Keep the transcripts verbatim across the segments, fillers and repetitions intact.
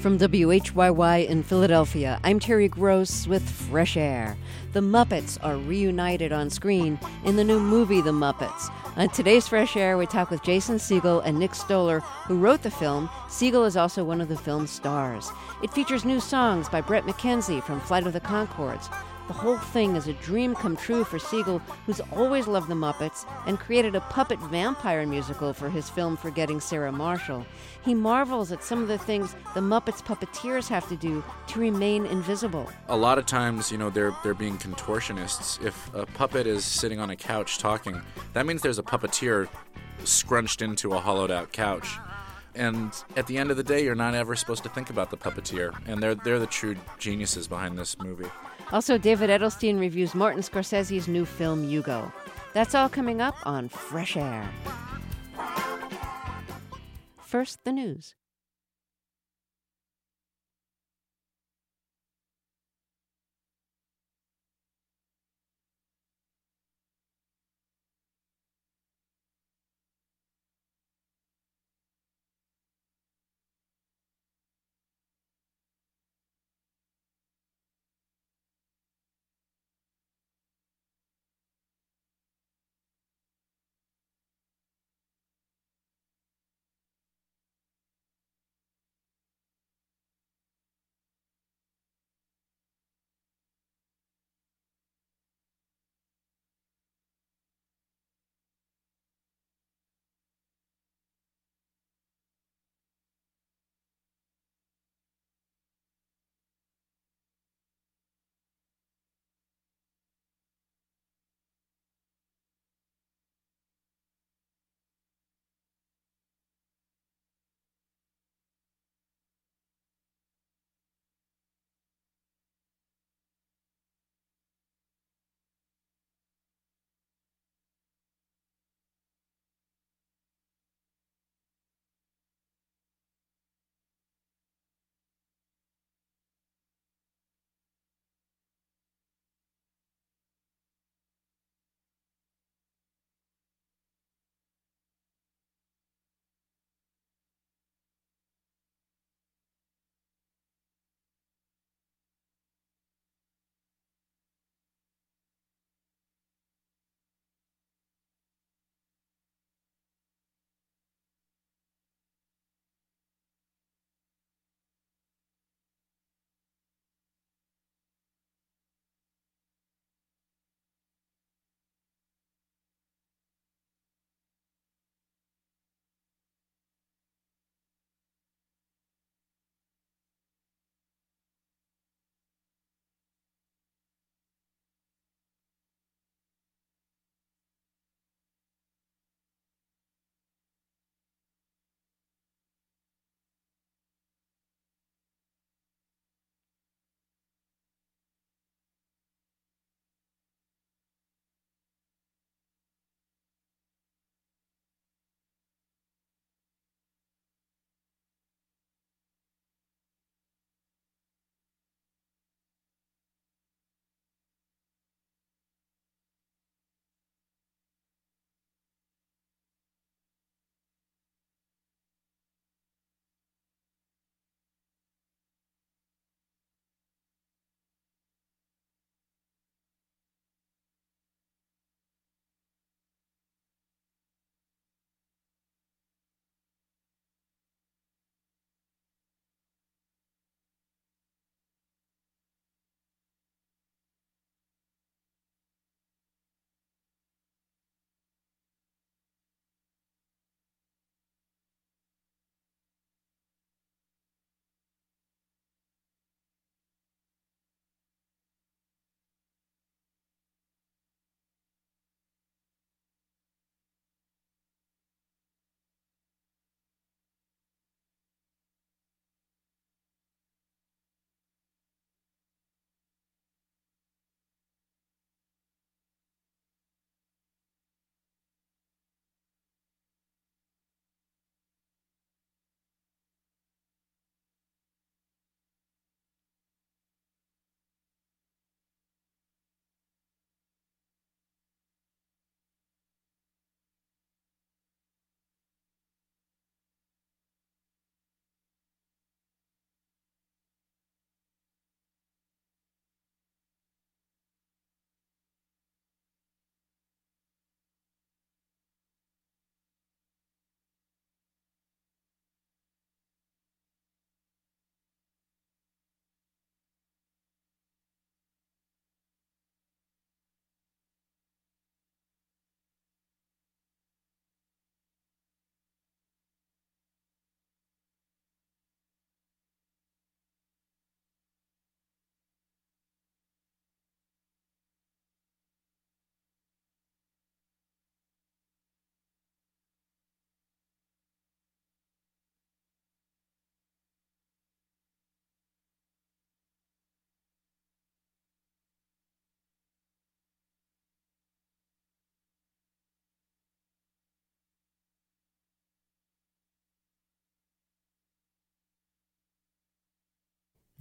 From W H Y Y in Philadelphia, I'm Terry Gross with Fresh Air. The Muppets are reunited on screen in the new movie The Muppets. On today's Fresh Air, we talk with Jason Segel and Nick Stoller, who wrote the film. Segel is also one of the film's stars. It features new songs by Bret McKenzie from Flight of the Conchords. The whole thing is a dream come true for Segel, who's always loved the Muppets and created a puppet vampire musical for his film Forgetting Sarah Marshall. He marvels at some of the things the Muppets puppeteers have to do to remain invisible. A lot of times, you know, they're they're being contortionists. If a puppet is sitting on a couch talking, that means there's a puppeteer scrunched into a hollowed-out couch. And at the end of the day, you're not ever supposed to think about the puppeteer. And they're they're the true geniuses behind this movie. Also, David Edelstein reviews Martin Scorsese's new film, Hugo. That's all coming up on Fresh Air. First, the news.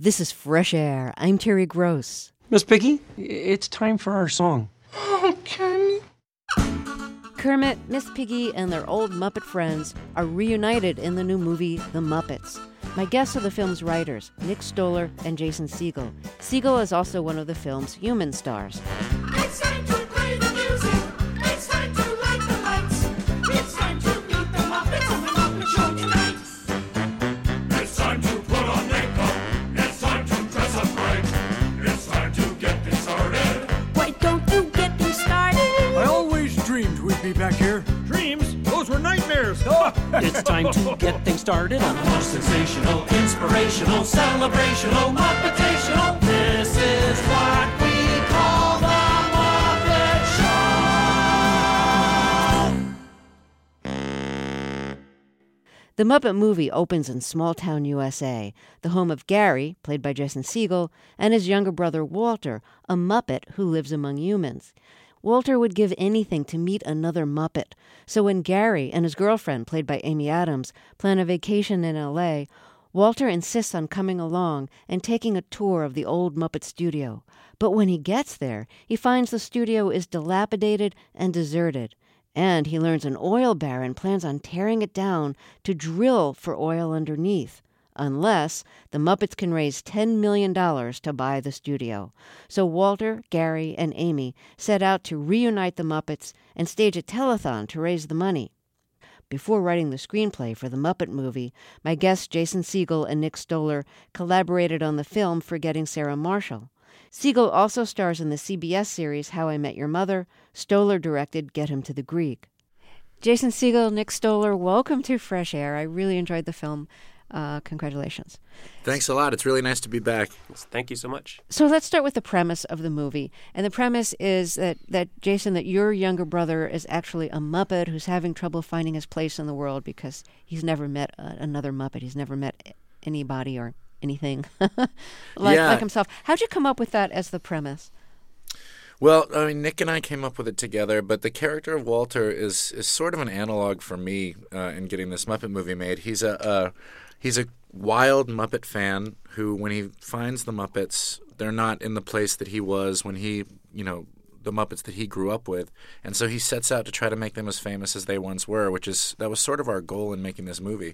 This is Fresh Air. I'm Terry Gross. Miss Piggy, it's time for our song. Okay. Kermit, Miss Piggy, and their old Muppet friends are reunited in the new movie The Muppets. My guests are the film's writers, Nick Stoller and Jason Segel. Segel is also one of the film's human stars. It's time to play the music. It's time to light the lights. It's time to meet the Muppets on the Muppet Show tonight. It's time to put on makeup. It's time to dress up right. It's time to get this started. Why don't you get me started? I always dreamed we'd be back here. Dreams? Those were nightmares. It's time to get things started on the Most sensational, inspirational, celebrational, Muppetational. This is what we call the Muppet Show. The Muppet movie opens in small-town U S A, the home of Gary, played by Jason Segel, and his younger brother Walter, a Muppet who lives among humans. Walter would give anything to meet another Muppet, so when Gary and his girlfriend, played by Amy Adams, plan a vacation in L A, Walter insists on coming along and taking a tour of the old Muppet studio. But when he gets there, he finds the studio is dilapidated and deserted. And he learns an oil baron plans on tearing it down to drill for oil underneath, unless the Muppets can raise ten million dollars to buy the studio. So Walter, Gary, and Amy set out to reunite the Muppets and stage a telethon to raise the money. Before writing the screenplay for the Muppet movie, my guests Jason Segel and Nick Stoller collaborated on the film Forgetting Sarah Marshall. Segel also stars in the C B S series How I Met Your Mother. Stoller directed Get Him to the Greek. Jason Segel, Nick Stoller, welcome to Fresh Air. I really enjoyed the film. Uh, congratulations. Thanks a lot. It's really nice to be back. Thank you so much. So let's start with the premise of the movie. And the premise is that, that, Jason, that your younger brother is actually a Muppet who's having trouble finding his place in the world because he's never met uh, another Muppet. He's never met anybody or anything like, yeah. like himself. How'd you come up with that as the premise? Well, I mean, Nick and I came up with it together, but the character of Walter is, is sort of an analog for me uh, in getting this Muppet movie made. He's a... Uh, He's a wild Muppet fan who, when he finds the Muppets, they're not in the place that he was when he, you know, the Muppets that he grew up with. And so he sets out to try to make them as famous as they once were, which is, that was sort of our goal in making this movie.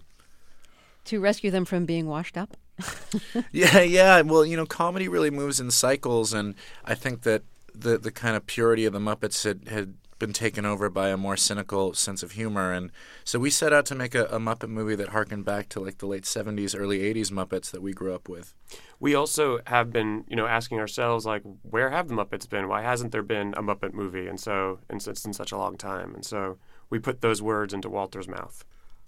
To rescue them from being washed up? yeah, yeah. Well, you know, comedy really moves in cycles, and I think that the, the kind of purity of the Muppets had, had been taken over by a more cynical sense of humor. And so we set out to make a, a Muppet movie that harkened back to like the late seventies, early eighties Muppets that we grew up with. We also have been, you know, asking ourselves, like, where have the Muppets been? Why hasn't there been a Muppet movie? And so, and it's in such a long time. And so we put those words into Walter's mouth.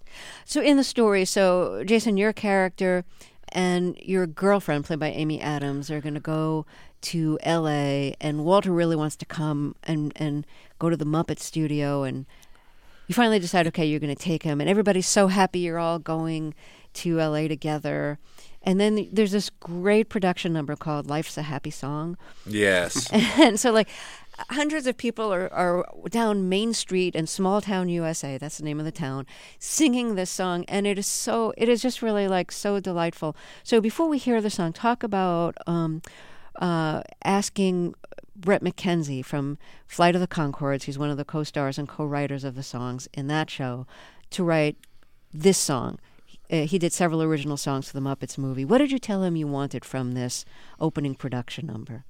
So in the story, so Jason, your character and your girlfriend, played by Amy Adams, are going to go to L A, and Walter really wants to come and, and go to the Muppet studio, and you finally decide, okay, you're going to take him, and everybody's so happy you're all going to L A together. And then there's this great production number called Life's a Happy Song. Yes. And so, like, hundreds of people are, are down Main Street in small town U S A, that's the name of the town, singing this song, and it is so, it is just really, like, so delightful. So before we hear the song, talk about um, uh, asking Bret McKenzie from Flight of the Conchords, he's one of the co-stars and co-writers of the songs in that show, to write this song. Uh, he did several original songs for the Muppets movie. What did you tell him you wanted from this opening production number?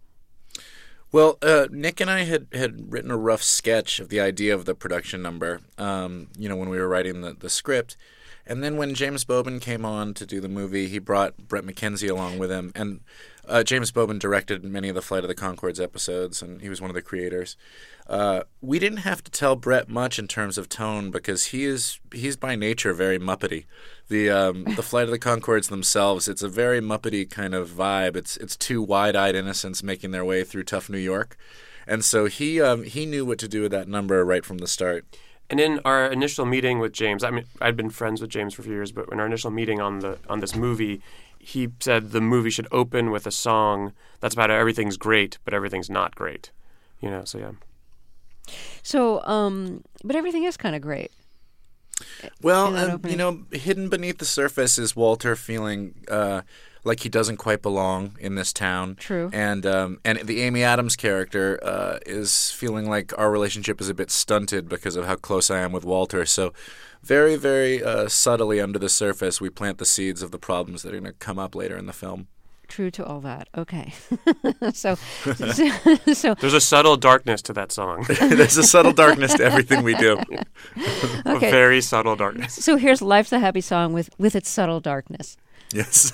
Well, uh, Nick and I had, had written a rough sketch of the idea of the production number, um, you know, when we were writing the, the script. And then when James Bobin came on to do the movie, he brought Bret McKenzie along with him. And uh, James Bobin directed many of the Flight of the Conchords episodes, and he was one of the creators. Uh, we didn't have to tell Bret much in terms of tone because he is he's by nature very Muppety. The um, the Flight of the Conchords themselves, it's a very Muppety kind of vibe. It's it's two wide-eyed innocents making their way through tough New York, and so he um, he knew what to do with that number right from the start. And in our initial meeting with James, I mean, I'd been friends with James for a few years, but in our initial meeting on the on this movie, he said the movie should open with a song that's about everything's great, but everything's not great. You know, so yeah. So, um, but everything is kind of great. Well, in that um, opening? you know, hidden beneath the surface is Walter feeling uh, like he doesn't quite belong in this town. True. And um, and the Amy Adams character uh, is feeling like our relationship is a bit stunted because of how close I am with Walter. So very, very uh, subtly under the surface, we plant the seeds of the problems that are going to come up later in the film. True to all that. Okay. so, so, so There's a subtle darkness to that song. There's a subtle darkness to everything we do. A Okay. very subtle darkness. so here's Life's a Happy Song with, with its subtle darkness. Yes.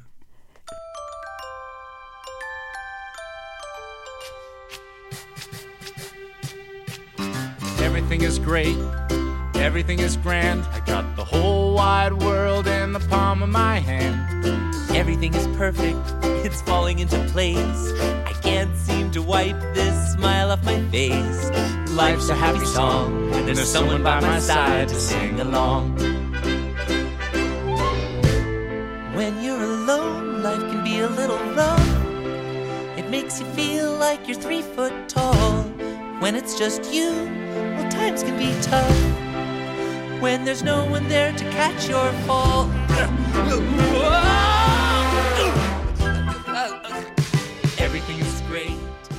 Everything is great, everything is grand. I got the whole wide world in the palm of my hand. Everything is perfect, it's falling into place. I can't seem to wipe this smile off my face. Life's a happy song, and there's someone by my side to sing along. When you're alone, life can be a little rough. It makes you feel like you're three foot tall. When it's just you, well, times can be tough. When there's no one there to catch your fall. Everything is great.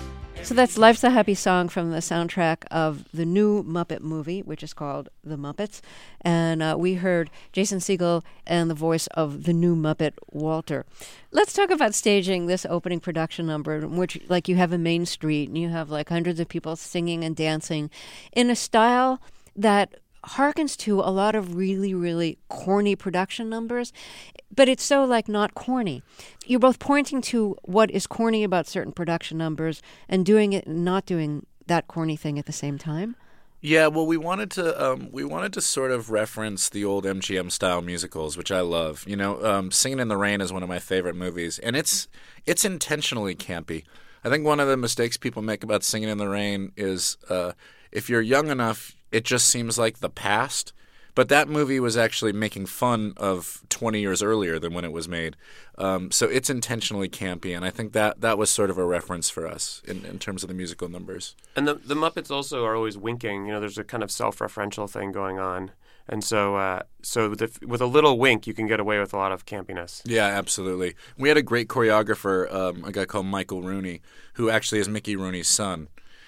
So that's Life's a Happy Song from the soundtrack of the new Muppet movie, which is called The Muppets. And uh, we heard Jason Segel and the voice of the new Muppet, Walter. Let's talk about staging this opening production number, in which, like, you have a main street and you have, like, hundreds of people singing and dancing in a style that harkens to a lot of really, really corny production numbers, but it's so, like, not corny. You're both pointing to what is corny about certain production numbers and doing it and not doing that corny thing at the same time. Yeah, well, we wanted to um, we wanted to sort of reference the old M G M style musicals, which I love. You know, um, Singing in the Rain is one of my favorite movies, and it's it's intentionally campy. I think one of the mistakes people make about Singing in the Rain is uh, if you're young enough, it just seems like the past. But that movie was actually making fun of twenty years earlier than when it was made. Um, so it's intentionally campy, and I think that that was sort of a reference for us in, in terms of the musical numbers. And the the Muppets also are always winking. You know, there's a kind of self-referential thing going on. And so uh, so with a, with a little wink, you can get away with a lot of campiness. Yeah, absolutely. We had a great choreographer, um, a guy called Michael Rooney, who actually is Mickey Rooney's son.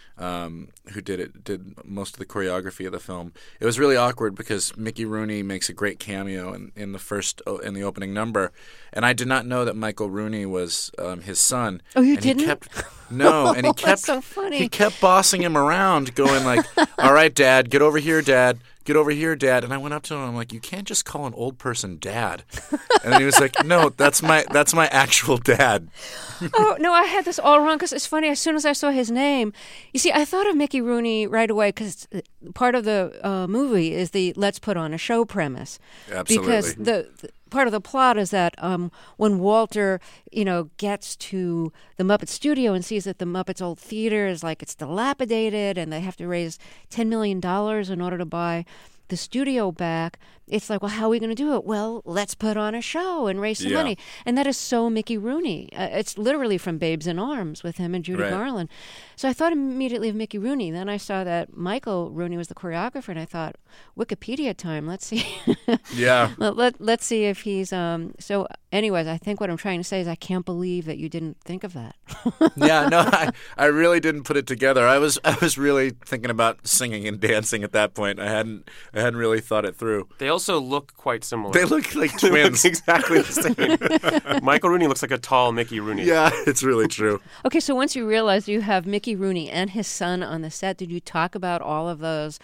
Um, who did it? Did most of the choreography of the film. It was really awkward because Mickey Rooney makes a great cameo in, in the first in the opening number, and I did not know that Michael Rooney was um, his son. Oh, you and didn't? He kept, no, and he That's kept so funny. he kept bossing him around, going like, "All right, Dad, get over here, Dad." Get over here, Dad. And I went up to him and I'm like, you can't just call an old person Dad. And then he was like, no, that's my that's my actual dad. Oh, no, I had this all wrong because it's funny. As soon as I saw his name, you see, I thought of Mickey Rooney right away because part of the uh, movie is the let's put on a show premise. Absolutely. Because the, the part of the plot is that um, when Walter, you know, gets to the Muppet studio and sees that the Muppets old theater is like it's dilapidated and they have to raise ten million dollars in order to buy the studio back, it's like, well, how are we going to do it? Well, let's put on a show and raise some Yeah. money. And that is so Mickey Rooney. Uh, it's literally from Babes in Arms with him and Judy Right. Garland. So I thought immediately of Mickey Rooney. Then I saw that Michael Rooney was the choreographer, and I thought, Wikipedia time. Let's see. Yeah. let, let, let's see if he's... Um, so anyways, I think what I'm trying to say is I can't believe that you didn't think of that. Yeah, no, I, I really didn't put it together. I was I was really thinking about singing and dancing at that point. I hadn't I hadn't really thought it through. They also look quite similar. They look like They look twins. exactly the same. Michael Rooney looks like a tall Mickey Rooney. Yeah, it's really true. Okay, so once you realized you have Mickey Rooney and his son on the set, did you talk about all of those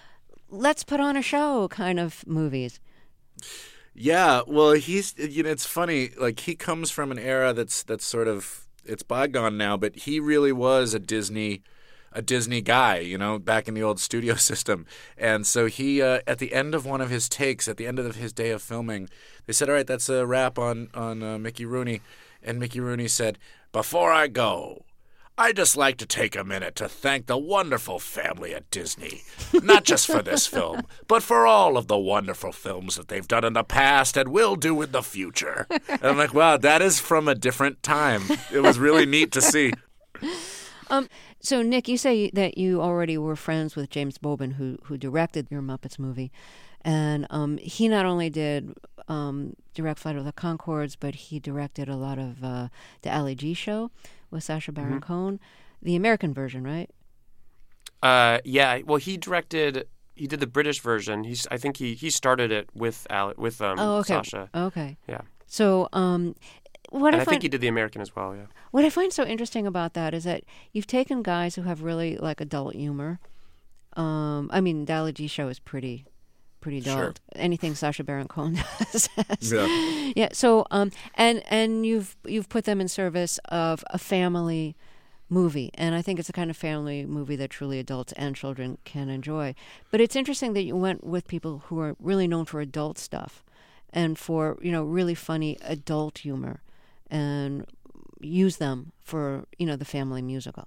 let's put on a show kind of movies? Yeah, well, he's you know it's funny. Like he comes from an era that's that's sort of it's bygone now, but he really was a Disney. a Disney guy, you know, back in the old studio system. And so he, uh, at the end of one of his takes, at the end of his day of filming, they said, all right, that's a wrap on, on uh, Mickey Rooney. And Mickey Rooney said, before I go, I'd just like to take a minute to thank the wonderful family at Disney, not just for this film, but for all of the wonderful films that they've done in the past and will do in the future. And I'm like, wow, that is from a different time. It was really neat to see. Um, so, Nick, you say that you already were friends with James Bobin, who who directed your Muppets movie. And um, he not only did um, direct Flight of the Conchords, but he directed a lot of uh, the Ali G show with Sacha Baron Mm-hmm. Cohen, the American version, right? Uh, yeah. Well, he directed. He did the British version. He's. I think he, he started it with Ale, with um, Oh, okay. Sasha. Okay. Yeah. So um, what And I I find think he did the American as well. Yeah. what I find so interesting about that is that you've taken guys who have really like adult humor. Um, I mean, the Ali G show is pretty. Pretty adult. Sure. Anything Sacha Baron Cohen does. Yeah. Yeah. So, um, and and you've you've put them in service of a family movie, and I think it's a kind of family movie that truly adults and children can enjoy. But it's interesting that you went with people who are really known for adult stuff, and for you know really funny adult humor, and use them for you know the family musical.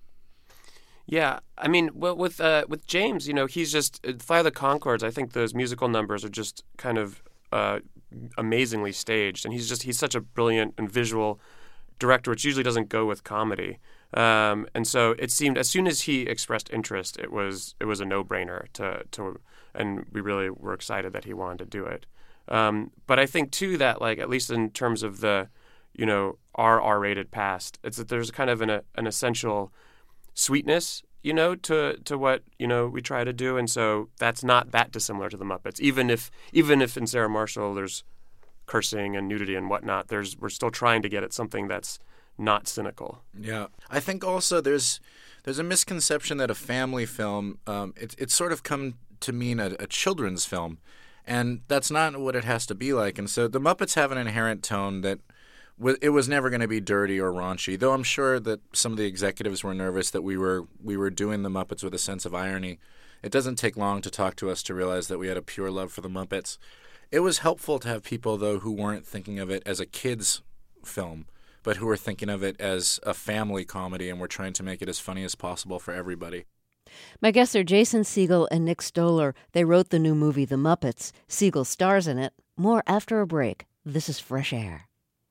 Yeah, I mean, well, with uh, with James, you know, he's just uh, Flight of the Conchords. I think those musical numbers are just kind of uh, amazingly staged, and he's just he's such a brilliant and visual director, which usually doesn't go with comedy. Um, and so it seemed as soon as he expressed interest, it was it was a no brainer to to, and we really were excited that he wanted to do it. Um, but I think too that like at least in terms of the, you know, our R-rated past, it's that there's kind of an an essential sweetness, you know, to to what you know we try to do, and so that's not that dissimilar to the Muppets. Even if even if in Sarah Marshall there's cursing and nudity and whatnot, there's we're still trying to get at something that's not cynical. Yeah, I think also there's there's a misconception that a family film um, it, it's sort of come to mean a, a children's film, and that's not what it has to be like. And so the Muppets have an inherent tone that it was never going to be dirty or raunchy, though I'm sure that some of the executives were nervous that we were we were doing the Muppets with a sense of irony. It doesn't take long to talk to us to realize that we had a pure love for the Muppets. It was helpful to have people, though, who weren't thinking of it as a kid's film, but who were thinking of it as a family comedy, and were trying to make it as funny as possible for everybody. My guests are Jason Segel and Nick Stoller. They wrote the new movie The Muppets. Segel stars in it. More after a break. This is Fresh Air.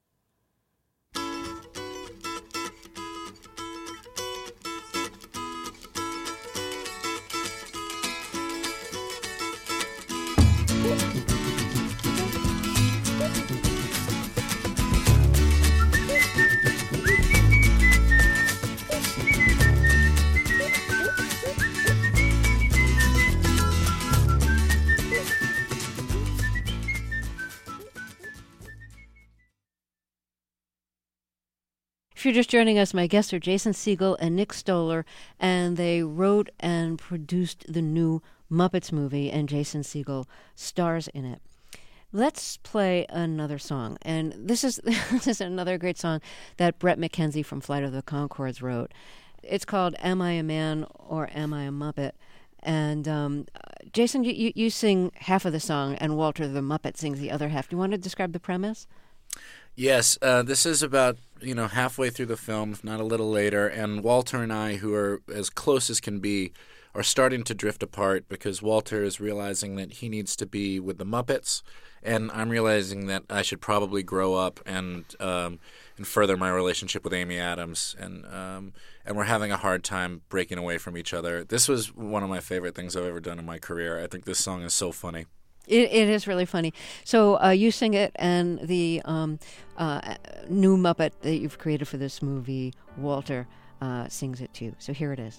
If you're just joining us, my guests are Jason Segel and Nick Stoller, and they wrote and produced the new Muppets movie, and Jason Segel stars in it. Let's play another song, and this is this is another great song that Brett McKenzie from Flight of the Conchords wrote. It's called "Am I a Man or Am I a Muppet?" And um, Jason, you, you, you sing half of the song, and Walter the Muppet sings the other half. Do you want to describe the premise? Yes, uh, this is about, you know, halfway through the film, if not a little later, and Walter and I, who are as close as can be, are starting to drift apart because Walter is realizing that he needs to be with the Muppets, and I'm realizing that I should probably grow up and um, and further my relationship with Amy Adams, and um, and we're having a hard time breaking away from each other. This was one of my favorite things I've ever done in my career. I think this song is so funny. It, it is really funny. So uh, you sing it, and the um, uh, new Muppet that you've created for this movie, Walter, uh, sings it too. So here it is.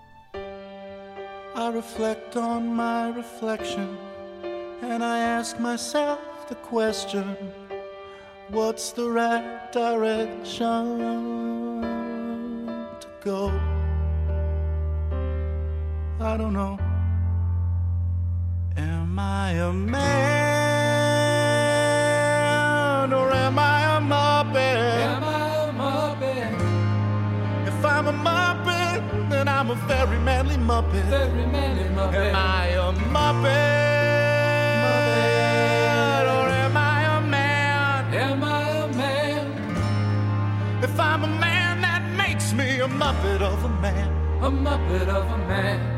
I reflect on my reflection, and I ask myself the question, what's the right direction to go? I don't know. Am I a man or am I a Muppet? Am I a Muppet? If I'm a Muppet, then I'm a very manly Muppet. Very manly Muppet. Am I a Muppet? Muppet. Or am I a man? Am I a man? If I'm a man, that makes me a Muppet of a man. A Muppet of a man.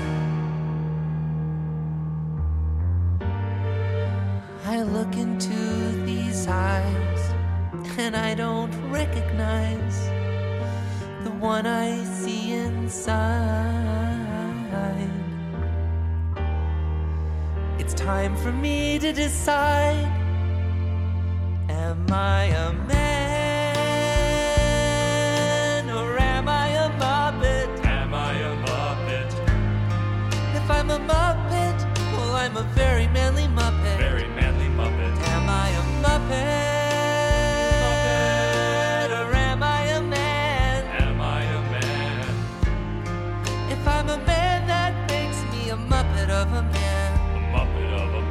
I look into these eyes and I don't recognize the one I see inside. It it's time for me to decide. Am I a man or am I a Muppet? Am I a Muppet? If I'm a Muppet, well, I'm a very manly Muppet. Very manly Muppet. Am I a Muppet? Or am I a man? Am I a man? If I'm a man, that makes me a Muppet of a man. A Muppet of a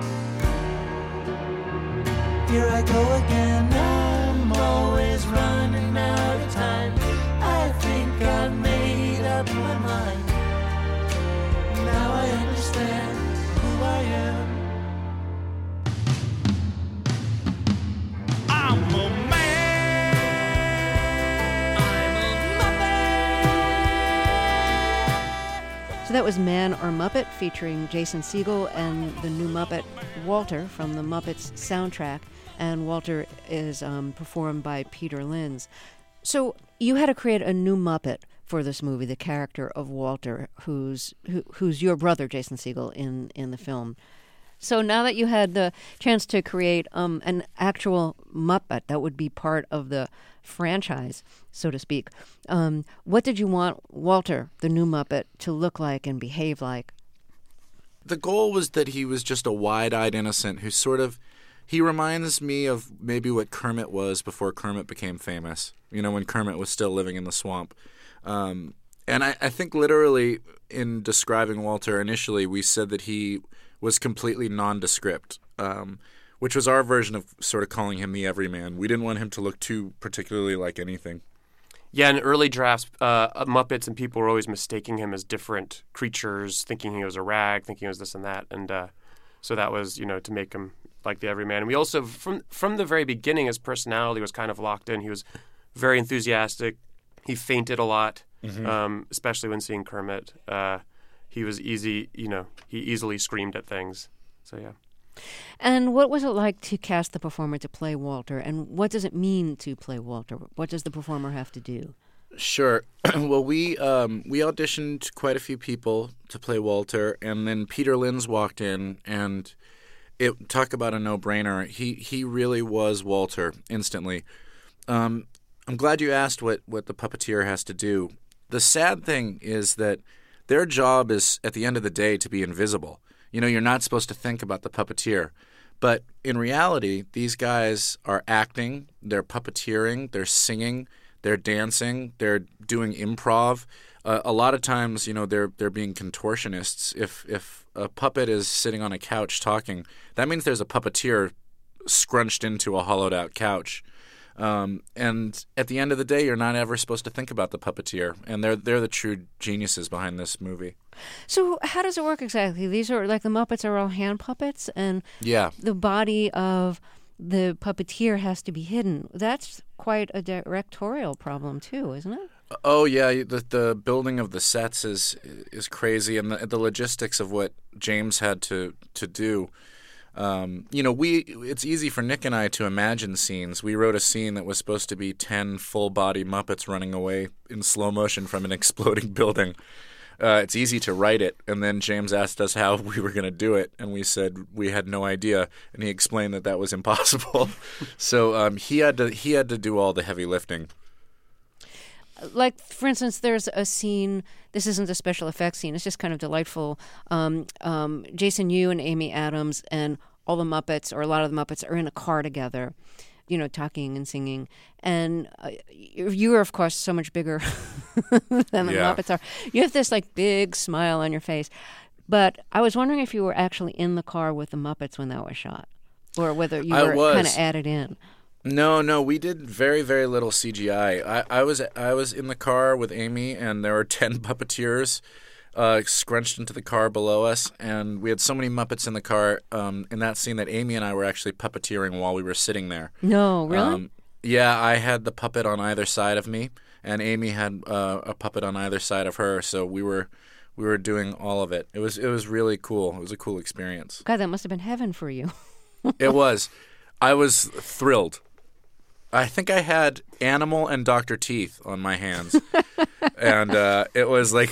man. Here I go again, I'm always running out of time. I think I've made up my mind. Now I understand who I am. I'm a man. I'm a Muppet. So that was Man or Muppet featuring Jason Segel and the new Muppet Walter from the Muppets soundtrack. And Walter is um, performed by Peter Linz. So you had to create a new Muppet for this movie, the character of Walter, who's who, who's your brother, Jason Segel, in, in the film. So now that you had the chance to create um, an actual Muppet that would be part of the franchise, so to speak, um, what did you want Walter, the new Muppet, to look like and behave like? The goal was that he was just a wide-eyed innocent who sort of, he reminds me of maybe what Kermit was before Kermit became famous, you know, when Kermit was still living in the swamp. Um, and I, I think literally in describing Walter initially, we said that he was completely nondescript, um, which was our version of sort of calling him the everyman. We didn't want him to look too particularly like anything. Yeah, in early drafts, uh, Muppets and people were always mistaking him as different creatures, thinking he was a rag, thinking he was this and that. And uh, so that was, you know, to make him like the everyman. And we also, from from the very beginning, his personality was kind of locked in. He was very enthusiastic. He fainted a lot, mm-hmm. um, especially when seeing Kermit. Uh, he was easy, you know, he easily screamed at things. So, yeah. And what was it like to cast the performer to play Walter? And what does it mean to play Walter? What does the performer have to do? Sure. Well, we um, we auditioned quite a few people to play Walter, and then Peter Linz walked in, and it talk about a no-brainer. He he really was Walter instantly. Um, I'm glad you asked what, what the puppeteer has to do. The sad thing is that their job is, at the end of the day, to be invisible. You know, you're not supposed to think about the puppeteer. But in reality, these guys are acting, they're puppeteering, they're singing, they're dancing, they're doing improv. Uh, a lot of times, you know, they're they're being contortionists. If if a puppet is sitting on a couch talking, that means there's a puppeteer scrunched into a hollowed-out couch. Um, and at the end of the day, you're not ever supposed to think about the puppeteer, and they're they're the true geniuses behind this movie. So how does it work exactly? These are like the Muppets are all hand puppets, and yeah. the body of the puppeteer has to be hidden. That's quite a directorial problem too, isn't it? Oh yeah, the the building of the sets is is crazy, and the the logistics of what James had to to do. Um, you know, we it's easy for Nick and I to imagine scenes. We wrote a scene that was supposed to be ten full-body Muppets running away in slow motion from an exploding building. Uh, it's easy to write it, and then James asked us how we were going to do it, and we said we had no idea, and he explained that that was impossible. So um, he had to he had to do all the heavy lifting. Like, for instance, there's a scene, this isn't a special effects scene, it's just kind of delightful. Um, um, Jason Yu and Amy Adams and all the Muppets, or a lot of the Muppets, are in a car together, you know, talking and singing. And uh, you are, of course, so much bigger than the yeah. Muppets are. You have this, like, big smile on your face. But I was wondering if you were actually in the car with the Muppets when that was shot, or whether you were kind of added in. No, no, we did very, very little C G I. I, I was I was in the car with Amy, and there were ten puppeteers uh, scrunched into the car below us, and we had so many Muppets in the car um, in that scene that Amy and I were actually puppeteering while we were sitting there. No, really? Um, yeah, I had the puppet on either side of me, and Amy had uh, a puppet on either side of her, so we were we were doing all of it. It was it was really cool. It was a cool experience. God, that must have been heaven for you. It was. I was thrilled. I think I had Animal and Doctor Teeth on my hands, and uh, it was like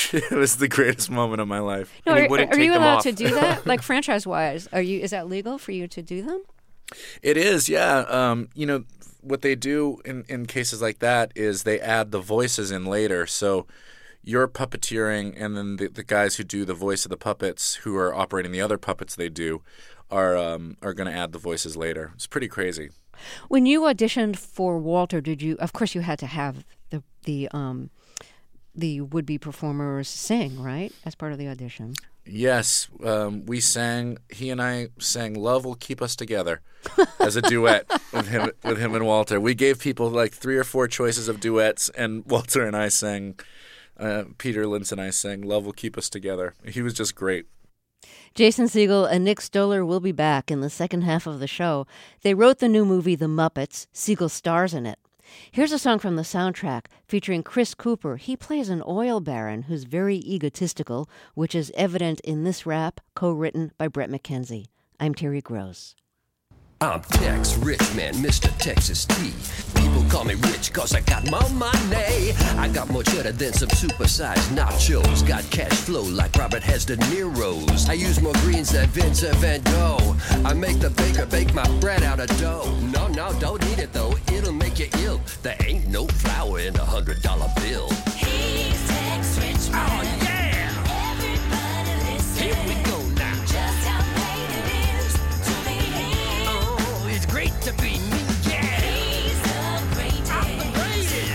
much. It was the greatest moment of my life. No, And he are, wouldn't are take you them allowed off. to do that? Like franchise-wise, are you? Is that legal for you to do them? It is, yeah. Um, you know, what they do in, in cases like that is they add the voices in later. So you're puppeteering, and then the, the guys who do the voice of the puppets, who are operating the other puppets they do, are um, are going to add the voices later. It's pretty crazy. When you auditioned for Walter, did you? Of course, you had to have the the um, the would-be performers sing, right, as part of the audition. Yes, um, we sang. He and I sang "Love Will Keep Us Together" as a duet with him, with him and Walter. We gave people like three or four choices of duets, and Walter and I sang. Uh, Peter Lintz and I sang "Love Will Keep Us Together." He was just great. Jason Segel and Nick Stoller will be back in the second half of the show. They wrote the new movie The Muppets. Segel stars in it. Here's a song from the soundtrack featuring Chris Cooper. He plays an oil baron who's very egotistical, which is evident in this rap co-written by Brett McKenzie. I'm Terry Gross. I'm Tex Richman, Mister Texas T. People call me rich cause I got more money. I got more cheddar than some supersized nachos. Got cash flow like Robert has De Niro's. I use more greens than Vincent Van Gogh. I make the baker bake my bread out of dough. No, no, don't need it though, it'll make you ill. There ain't no flour in a hundred dollar bill. He's Tex Richman. Oh yeah! Everybody listen. Here we go now. Just how great it is to be him. Oh, it's great to be me, yeah! He's the greatest. I'm the greatest.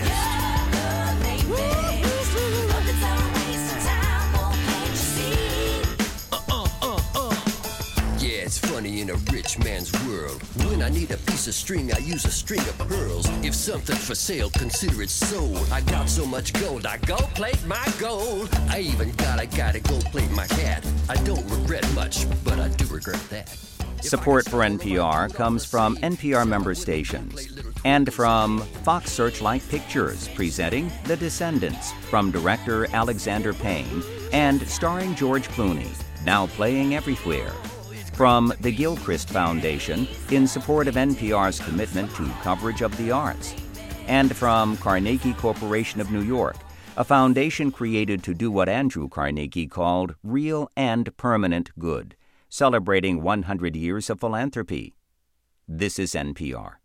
You're the latest. Puppets are a waste of time. Won't can't you see? Uh, uh, uh. Yeah, it's funny in a rich man's world. When I need a piece of string, I use a string of pearls. If something for sale, consider it sold. I got so much gold, I gold plate my gold. I even got a guy to gold plate my hat. I don't regret much, but I do regret that. Support for N P R comes from N P R member stations and from Fox Searchlight Pictures, presenting The Descendants, from director Alexander Payne and starring George Clooney, now playing everywhere. From the Gilchrist Foundation, in support of N P R's commitment to coverage of the arts. And from Carnegie Corporation of New York, a foundation created to do what Andrew Carnegie called real and permanent good, celebrating one hundred years of philanthropy. This is N P R.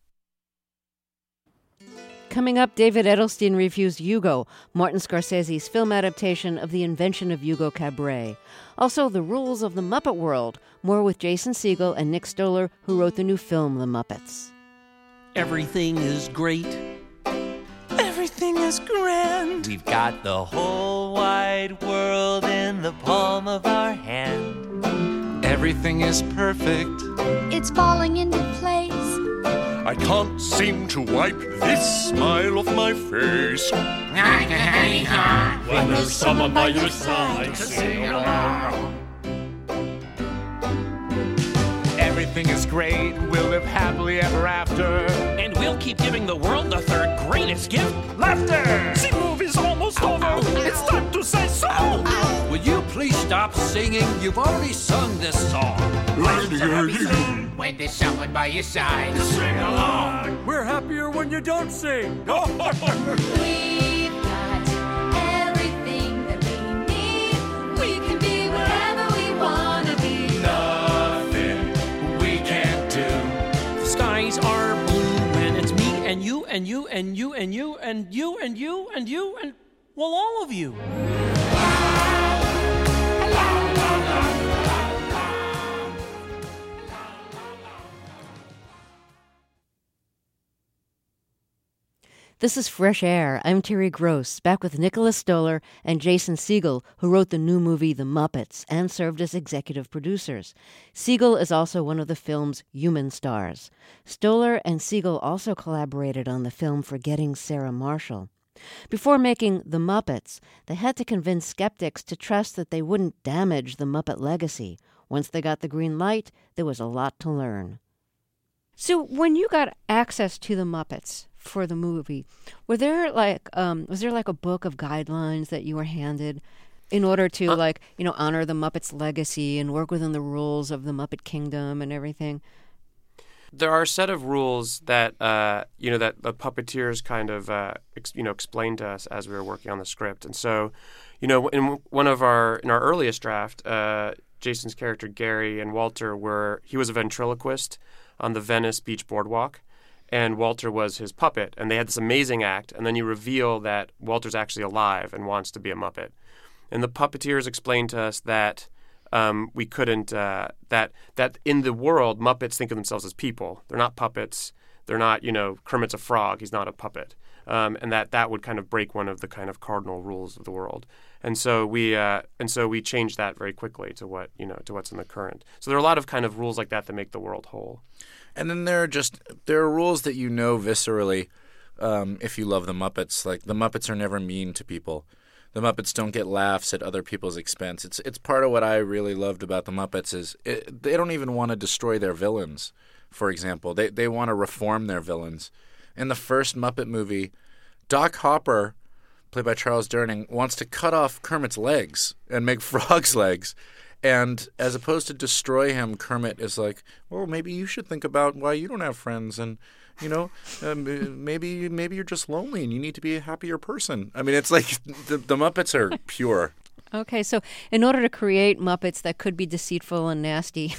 Coming up, David Edelstein reviews Hugo, Martin Scorsese's film adaptation of The Invention of Hugo Cabret. Also, The Rules of the Muppet World, more with Jason Segel and Nick Stoller, who wrote the new film The Muppets. Everything is great. Everything is grand. We've got the whole wide world in the palm of our hand. Everything is perfect. It's falling into place. I can't seem to wipe this smile off my face. When there's someone by your side to sing along. Everything is great. We'll live happily ever after. And we'll keep giving the world the third greatest gift, Laughter! The movie's almost over. It's time to say so. Will you please stop singing? You've already sung this song. When there's someone by your side, Sing along. We're happier when you don't sing. We've got everything that we need. We can be wherever we want to be. Nothing we can't do. The skies are blue and it's me and you and you and you and you and you and you and you and, well, all of you. This is Fresh Air. I'm Terry Gross, back with Nicholas Stoller and Jason Segel, who wrote the new movie The Muppets and served as executive producers. Segel is also one of the film's human stars. Stoller and Segel also collaborated on the film Forgetting Sarah Marshall. Before making The Muppets, they had to convince skeptics to trust that they wouldn't damage the Muppet legacy. Once they got the green light, there was a lot to learn. So when you got access to the Muppets for the movie, were there like um, was there like a book of guidelines that you were handed in order to uh, like you know honor the Muppets' legacy and work within the rules of the Muppet Kingdom and everything? There are a set of rules that uh, you know that the puppeteers kind of uh, ex- you know explained to us as we were working on the script, and so You know, in one of our in our earliest draft, uh, Jason's character Gary and Walter were he was a ventriloquist on the Venice Beach boardwalk, and Walter was his puppet, and they had this amazing act, and then you reveal that Walter's actually alive and wants to be a Muppet. And the puppeteers explained to us that um, we couldn't, uh, that that in the world, Muppets think of themselves as people. They're not puppets. They're not, you know, Kermit's a frog. He's not a puppet. Um, and that that would kind of break one of the kind of cardinal rules of the world. And so we uh, and so we changed that very quickly to what, you know, to what's in the current. So there are a lot of kind of rules like that that make the world whole. And then there are just there are rules that you know viscerally um, if you love the Muppets. Like the Muppets are never mean to people. The Muppets don't get laughs at other people's expense. It's it's part of what I really loved about the Muppets is it, they don't even want to destroy their villains. For example, they they want to reform their villains. In the first Muppet movie, Doc Hopper, played by Charles Durning, wants to cut off Kermit's legs and make frogs' legs. And as opposed to destroy him, Kermit is like, well, maybe you should think about why you don't have friends. And, you know, um, maybe maybe you're just lonely and you need to be a happier person. I mean, it's like the, the Muppets are pure. Okay, so in order to create Muppets that could be deceitful and nasty,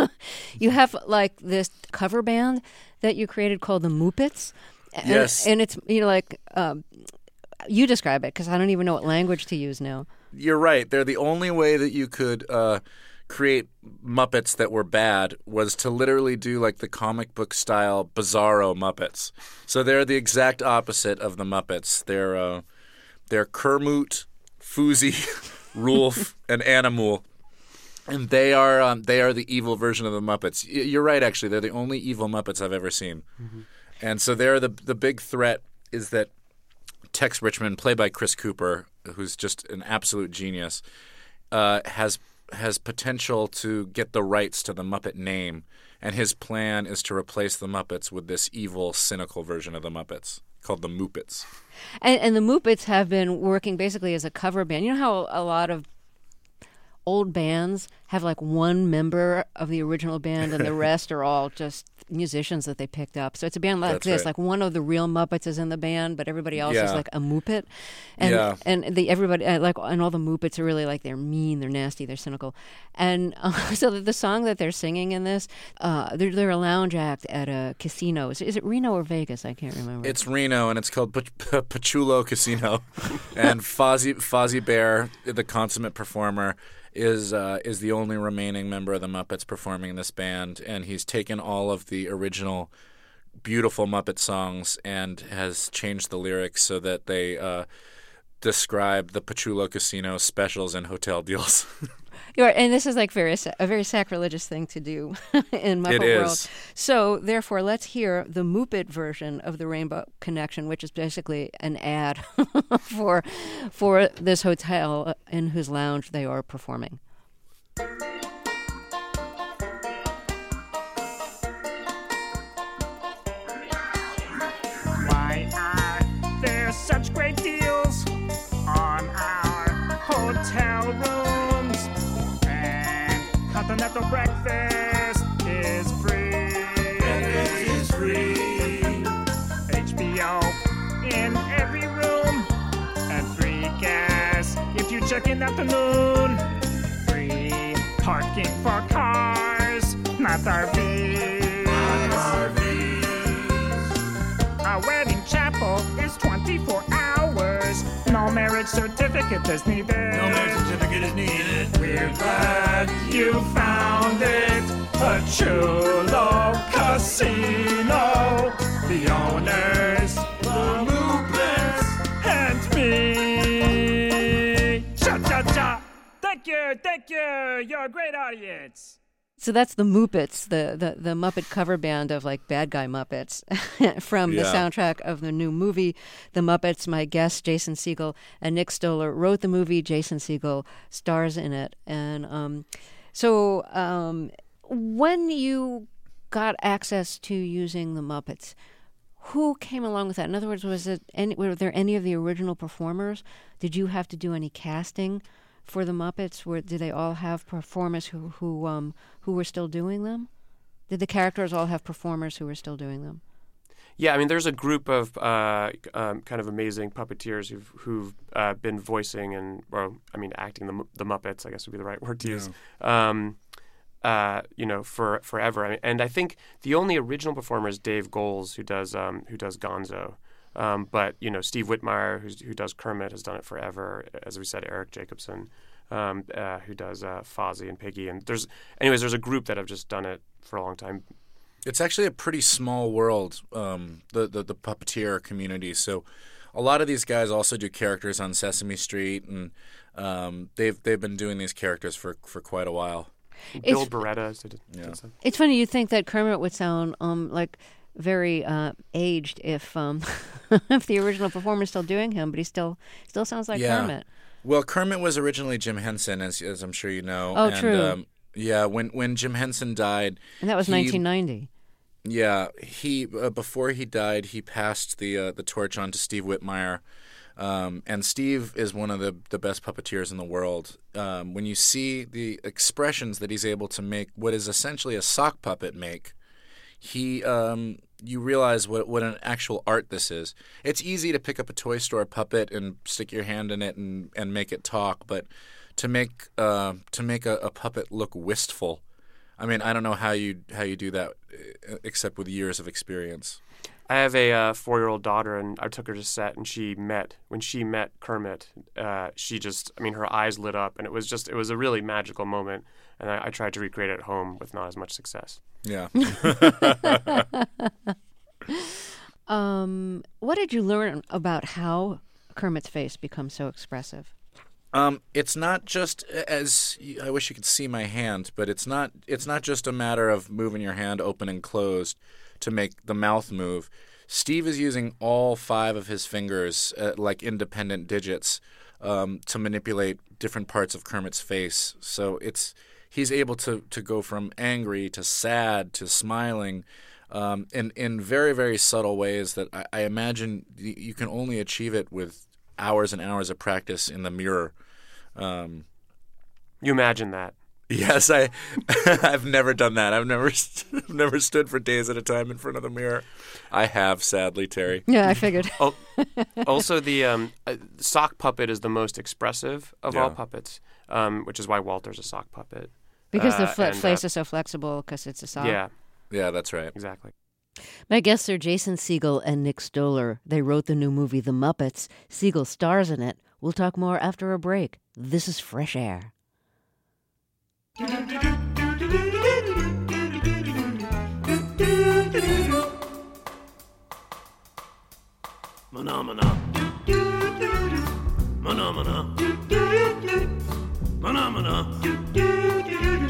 you have like this cover band that you created called the Muppets. And, yes. And it's, you know, like, um, you describe it because I don't even know what language to use now. You're right. They're the only way that you could uh, create Muppets that were bad was to literally do like the comic book style Bizarro Muppets. So they're the exact opposite of the Muppets. They're uh, they're Kermit, Foozie, Rolf, and Animal, and they are um, they are the evil version of the Muppets. Y- you're right. Actually, they're the only evil Muppets I've ever seen. Mm-hmm. And so they're the the big threat is that Tex Richmond, played by Chris Cooper, who's just an absolute genius, uh, has has potential to get the rights to the Muppet name, and his plan is to replace the Muppets with this evil, cynical version of the Muppets called the Muppets. And, and the Muppets have been working basically as a cover band. You know how a lot of old bands have like one member of the original band and the rest are all just musicians that they picked up. So it's a band like That's this, right. like one of the real Muppets is in the band, but everybody else Yeah. is like a Muppet. And Yeah. and the everybody uh, like and all the Muppets are really like they're mean, they're nasty, they're cynical. And uh, so the, the song that they're singing in this, uh, they're they're a lounge act at a casino. Is, is it Reno or Vegas? I can't remember. It's Reno, and it's called P- P- Pachulo Casino. And Fozzie Fozzie Bear, the consummate performer, is uh, is the only remaining member of the Muppets performing in this band, and he's taken all of the original beautiful Muppet songs and has changed the lyrics so that they uh, describe the Pachulo Casino specials and hotel deals. You're, and this is like very a very sacrilegious thing to do in Muppet It World. is. So therefore, let's hear the Muppet version of the Rainbow Connection, which is basically an ad for for this hotel in whose lounge they are performing. Why are there such great deals on our hotel rooms? And continental breakfast is free. Breakfast is free. H B O in every room and free gas if you check in afternoon. Free parking for cars, not R Vs. Not R Vs. Our wedding chapel is twenty-four hours. No marriage certificate is needed. No marriage certificate is needed. We're glad you found it. A chulo casino. The owners, the Muppets, and me. Cha cha cha. Thank you, thank you. You're a great audience. So that's the Muppets, the, the, the Muppet cover band of like bad guy Muppets from the Yeah. soundtrack of the new movie, The Muppets. My guest, Jason Segel, and Nick Stoller wrote the movie. Jason Segel stars in it. And um, so um, when you got access to using the Muppets, who came along with that? In other words, was it any, were there any of the original performers? Did you have to do any casting for the Muppets? Were did they all have performers who who um who were still doing them? Did the characters all have performers who were still doing them? Yeah, I mean, there's a group of uh, um, kind of amazing puppeteers who've who've uh, been voicing and, well, I mean, acting the the Muppets, I guess would be the right word to Yeah. use. Um, uh, you know, for forever. I mean, and I think the only original performer is Dave Goelz, who does um, who does Gonzo. Um, but you know, Steve Whitmire, who's, who does Kermit, has done it forever. As we said, Eric Jacobson, um, uh, who does uh, Fozzie and Piggy, and there's, anyways, there's a group that have just done it for a long time. It's actually a pretty small world, um, the, the the puppeteer community. So, a lot of these guys also do characters on Sesame Street, and um, they've they've been doing these characters for, for quite a while. Bill Beretta did, yeah. did some. It's funny you think that Kermit would sound um like very uh, aged if um if the original performer's still doing him, but he still still sounds like yeah. Kermit. Well, Kermit was originally Jim Henson, as as I'm sure you know. Oh, and, true. Um, yeah, when when Jim Henson died, And that was he- nineteen ninety. Yeah, he uh, before he died, he passed the uh, the torch on to Steve Whitmire, um, and Steve is one of the the best puppeteers in the world. Um, when you see the expressions that he's able to make, what is essentially a sock puppet make, he um, you realize what what an actual art this is. It's easy to pick up a toy store puppet and stick your hand in it and, and make it talk, but to make uh, to make a, a puppet look wistful. I mean, I don't know how you how you do that, uh, except with years of experience. I have a uh, four-year-old daughter, and I took her to set, and she met when she met Kermit. Uh, she just, I mean, her eyes lit up, and it was just, it was a really magical moment. And I, I tried to recreate it at home with not as much success. Yeah. um, what did you learn about how Kermit's face becomes so expressive? Um, it's not just as I wish you could see my hand, but it's not. It's not just a matter of moving your hand open and closed to make the mouth move. Steve is using all five of his fingers, uh, like independent digits, um, to manipulate different parts of Kermit's face. So it's he's able to to go from angry to sad to smiling, um, in in very very subtle ways that I, I imagine y- you can only achieve it with hours and hours of practice in the mirror. Um, you imagine that? Yes, I. I've never done that. I've never, st- never stood for days at a time in front of the mirror. I have, sadly, Terry. Yeah, I figured. oh, also, the um, uh, sock puppet is the most expressive of Yeah. all puppets, um, which is why Walter's a sock puppet. Because the Uh, fl- and, face uh, is so flexible because it's a sock. Yeah, yeah, that's right. Exactly. My guests are Jason Segel and Nick Stoller. They wrote the new movie The Muppets. Segel stars in it. We'll talk more after a break. This is Fresh Air. Phenomena. Phenomena. Phenomena.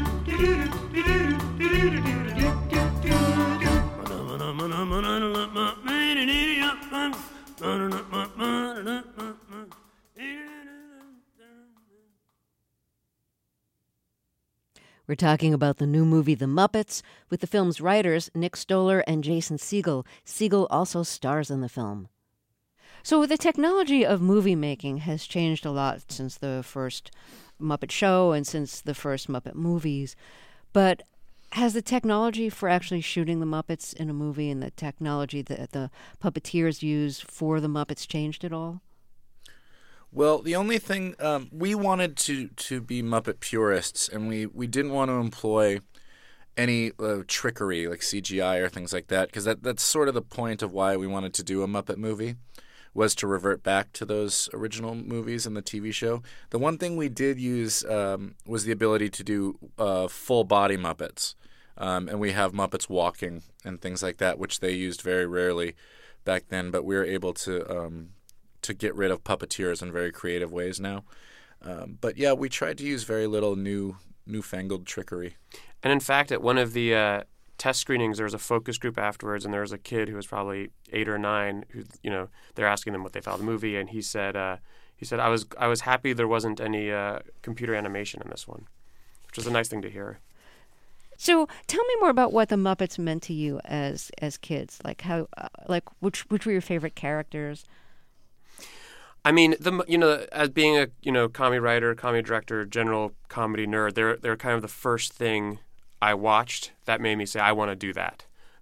We're talking about the new movie The Muppets with the film's writers Nick Stoller and Jason Segel. Segel also stars in the film. So the technology of movie making has changed a lot since the first Muppet Show and since the first Muppet movies. But has the technology for actually shooting the Muppets in a movie and the technology that the puppeteers use for the Muppets changed at all? Well, the only thing um, we wanted to, to be Muppet purists, and we, we didn't want to employ any uh, trickery like C G I or things like that, because that, that's sort of the point of why we wanted to do a Muppet movie, was to revert back to those original movies and the T V show. The one thing we did use um, was the ability to do uh, full-body Muppets, um, and we have Muppets walking and things like that, which they used very rarely back then, but we were able to... Um, to get rid of puppeteers in very creative ways now. Um, but yeah, we tried to use very little new, newfangled trickery. And in fact, at one of the uh, test screenings, there was a focus group afterwards, and there was a kid who was probably eight or nine who, you know, they're asking them what they thought of the movie, and he said, uh, he said, I was, I was happy there wasn't any uh, computer animation in this one, which was a nice thing to hear. So tell me more about what the Muppets meant to you as as kids. Like how, uh, like which which were your favorite characters? I mean, the you know, as being a you know comedy writer, comedy director, general comedy nerd, they're they're kind of the first thing I watched that made me say I want to do that.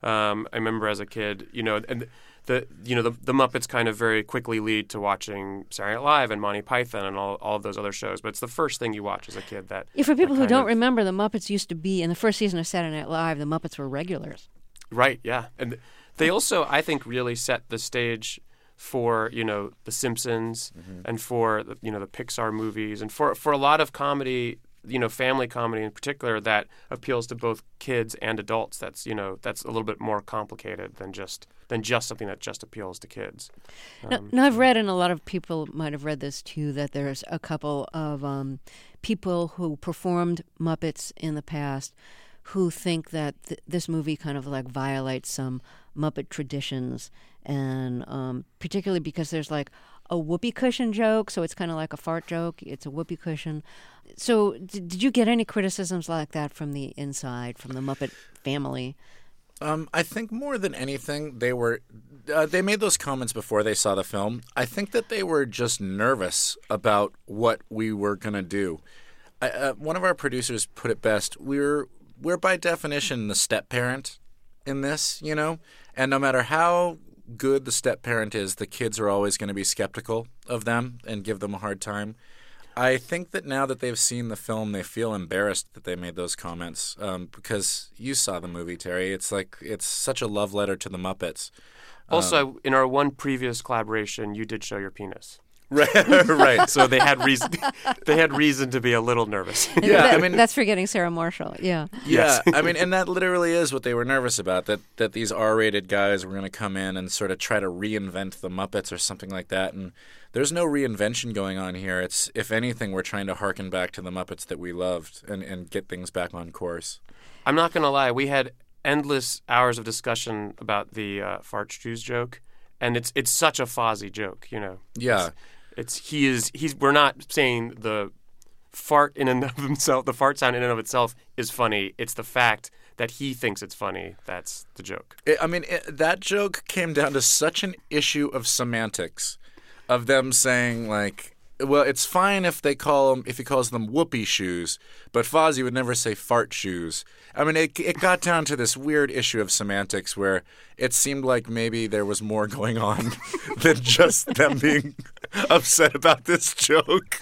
Um, I remember as a kid, you know, and the you know the, the Muppets kind of very quickly lead to watching Saturday Night Live and Monty Python and all all of those other shows. But it's the first thing you watch as a kid. That Yeah, for people that who kind don't of- remember, the Muppets used to be in the first season of Saturday Night Live. The Muppets were regulars. Right, yeah. And they also, I think, really set the stage for, you know, The Simpsons Mm-hmm. and for, the, you know, the Pixar movies and for, for a lot of comedy, you know, family comedy in particular that appeals to both kids and adults. That's, you know, that's a little bit more complicated than just than just something that just appeals to kids. Now, Um, now, I've read, and a lot of people might have read this too, that there's a couple of um, people who performed Muppets in the past who think that th- this movie kind of like violates some Muppet traditions, and um, particularly because there's like a whoopee cushion joke, so it's kind of like a fart joke. It's a whoopee cushion. So d- did you get any criticisms like that from the inside, from the Muppet family? Um, I think more than anything, they were uh, they made those comments before they saw the film. I think that they were just nervous about what we were gonna do. I, uh, one of our producers put it best. We're we're by definition the step parent in this, you know, and no matter how good the step parent is, the kids are always going to be skeptical of them and give them a hard time. I think that now that they've seen the film, they feel embarrassed that they made those comments um, because you saw the movie, Terry. It's like it's such a love letter to the Muppets. Also, Um, in our one previous collaboration, you did show your penis. Right, right. So they had reason. They had reason to be a little nervous. Yeah, That- I mean- that's forgetting Sarah Marshall. Yeah. Yeah, I mean, and that literally is what they were nervous about, that, that these R-rated guys were going to come in and sort of try to reinvent the Muppets or something like that. And there's no reinvention going on here. It's, if anything, we're trying to harken back to the Muppets that we loved and, and get things back on course. I'm not going to lie. We had endless hours of discussion about the uh, fart shoes joke, and it's it's such a Fozzie joke, you know. Yeah. It's, it's he is he's. We're not saying the fart in and of himself, the fart sound in and of itself is funny. It's the fact that he thinks it's funny that's the joke. It, I mean, it, that joke came down to such an issue of semantics, of them saying like, well, it's fine if they call them if he calls them whoopee shoes, but Fozzie would never say fart shoes. I mean, it it got down to this weird issue of semantics where it seemed like maybe there was more going on than just them being upset about this joke.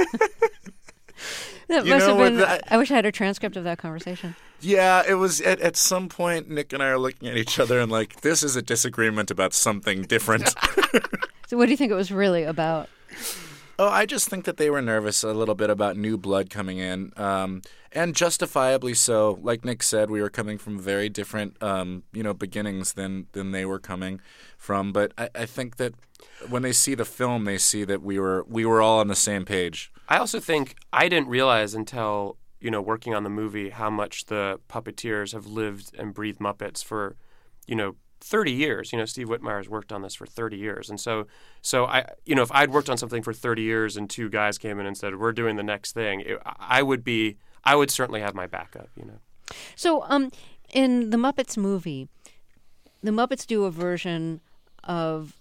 That You must know, have been. with that- I wish I had a transcript of that conversation. Yeah, it was at, at some point Nick and I are looking at each other and like, this is a disagreement about something different. So, what do you think it was really about? Oh, I just think that they were nervous a little bit about new blood coming in, um, and justifiably so. Like Nick said, we were coming from very different, um, you know, beginnings than than they were coming from. But I, I think that when they see the film, they see that we were we were all on the same page. I also think I didn't realize until, you know, working on the movie how much the puppeteers have lived and breathed Muppets for, you know, thirty years. You know, Steve Whitmire's worked on this for thirty years. And so, so I, you know, if I'd worked on something for thirty years and two guys came in and said, we're doing the next thing, it, I would be, I would certainly have my backup, you know. So, um, in the Muppets movie, the Muppets do a version of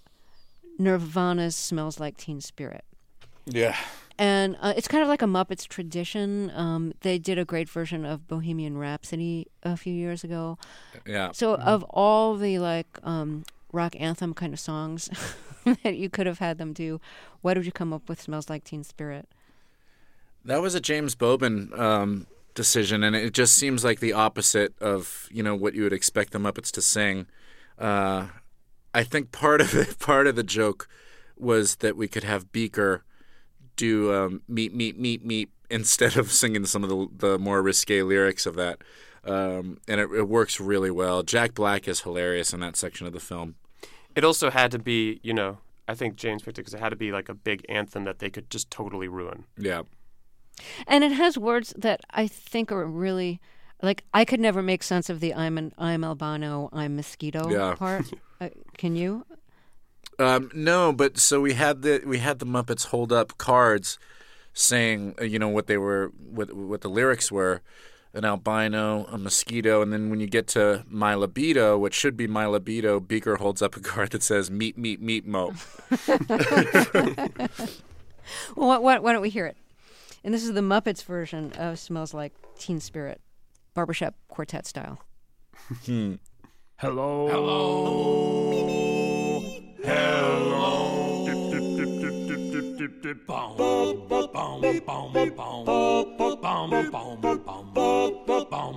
Nirvana's "Smells Like Teen Spirit." Yeah. And uh, it's kind of like a Muppets tradition. Um, they did a great version of Bohemian Rhapsody a few years ago. Yeah. So of all the like um, rock anthem kind of songs that you could have had them do, why did you come up with "Smells Like Teen Spirit"? That was a James Bobin um, decision, and it just seems like the opposite of, you know, what you would expect the Muppets to sing. Uh, I think part of it, part of the joke was that we could have Beaker do um, meet, meet, meet, meet instead of singing some of the, the more risque lyrics of that. Um, and it, it works really well. Jack Black is hilarious in that section of the film. It also had to be, you know, I think James picked it because it had to be like a big anthem that they could just totally ruin. Yeah. And it has words that I think are really, like, I could never make sense of the I'm an I'm albino, I'm mosquito Yeah. part. uh, can you? Um, no, but so we had the we had the Muppets hold up cards saying, uh, you know, what they were, what what the lyrics were, an albino, a mosquito, and then when you get to my libido, what should be my libido, Beaker holds up a card that says meet, meet, meet, mo. Well, why, why, why don't we hear it? And this is the Muppets version of "Smells Like Teen Spirit," barbershop quartet style. Hmm. Hello. Hello. Hello. Dip, dip, dip, dip, dip, dip, dip, dip. Boom. Boom, boom, boom, boom. Boom, boom, boom, boom. Boom,